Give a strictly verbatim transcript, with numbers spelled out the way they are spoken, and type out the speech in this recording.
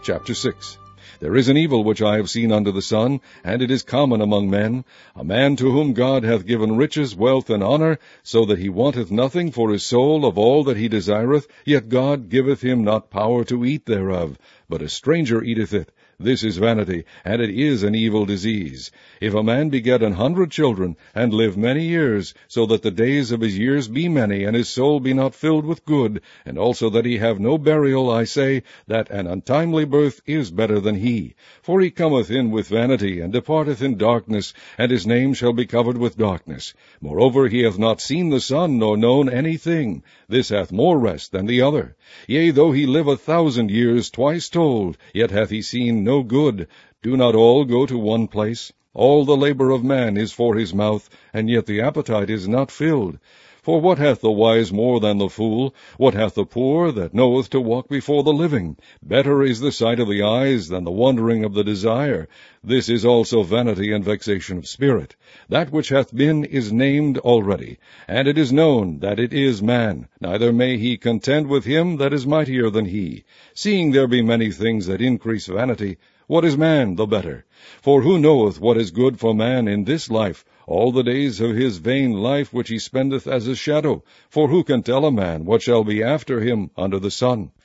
Chapter six. There is an evil which I have seen under the sun, and it is common among men, a man to whom God hath given riches, wealth, and honour, so that he wanteth nothing for his soul of all that he desireth, yet God giveth him not power to eat thereof, but a stranger eateth it. This is vanity, and it is an evil disease. If a man beget an hundred children, and live many years, so that the days of his years be many, and his soul be not filled with good, and also that he have no burial, I say, that an untimely birth is better than he. For he cometh in with vanity, and departeth in darkness, and his name shall be covered with darkness. Moreover, he hath not seen the sun, nor known anything. This hath more rest than the other. Yea, though he live a thousand years, twice told, yet hath he seen no good. Do not all go to one place? All the labor of man is for his mouth, and yet the appetite is not filled. For what hath the wise more than the fool? What hath the poor that knoweth to walk before the living? Better is the sight of the eyes than the wandering of the desire. This is also vanity and vexation of spirit. That which hath been is named already, and it is known that it is man, neither may he contend with him that is mightier than he. Seeing there be many things that increase vanity, what is man the better? For who knoweth what is good for man in this life, all the days of his vain life which he spendeth as a shadow? For who can tell a man what shall be after him under the sun?